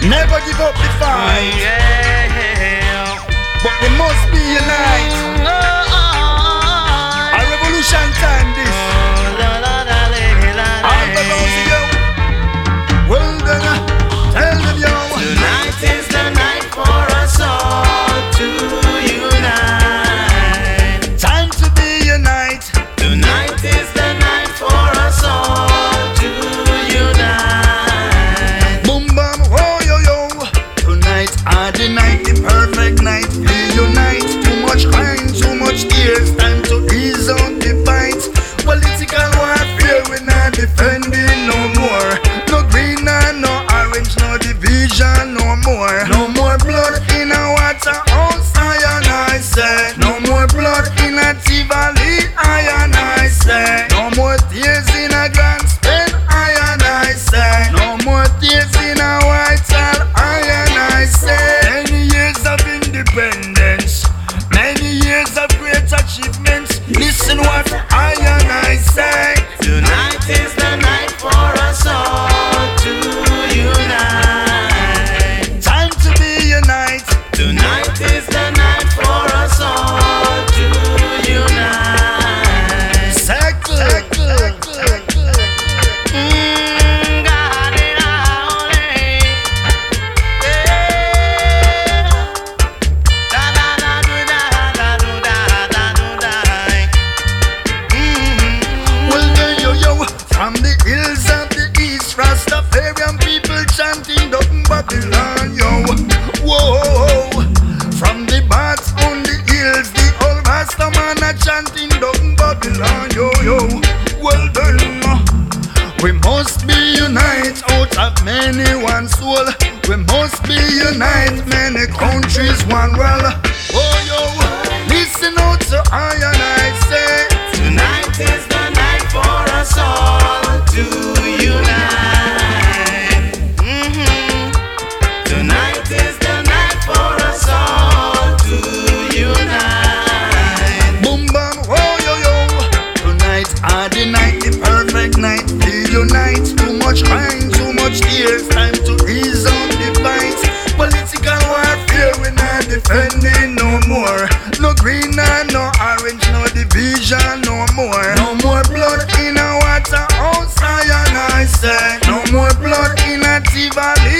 Never give up the fight. But we must be united. A revolution time this. All the those of you. Well done. Tell them yo. Tonight is the night for us all to unite. Time to be united. Tonight is the night for us all to unite. Boom bam, oh yo yo. Tonight are the night, the perfect night. We unite. Too much crime, too much tears. Time to ease out the fight. Political warfare, we not defending no more. No green and no orange, no division no more. No more blood in a Waterhouse, I and I say. No more blood in a Tivoli, I and I say. No more tears in a Grand Spain, I and I say. No more tears in a Whitehall, I and I say. Many years of independence, many years of great achievements. Listen what I and I say. Tonight is the night for us all to unite. Time to be united. Tonight is the night for us all to unite. Circle. God in holy. Da da da do da da do da da do da. Well there yo yo. From the hills of the east, Rastafarian people chanting up Babylon yo. Whoa. From the bats on the hills, the old Rasta man a chanting down Babylon yo yo. Well done. We must be unite out of many one soul. We must be unite many countries one world. Oh yo, listen out to I and I say. Tonight is the night for us all to unite. Tonight is the night for us all to unite. Boom bam, oh yo yo. Tonight are the night, the perfect night. We unite. Too much crime, too much tears. Time to ease out the fight. Political warfare, we not defending no more. No green and no orange, no division no more. No more blood in a Waterhouse, I and I say. No more blood in a Tivoli,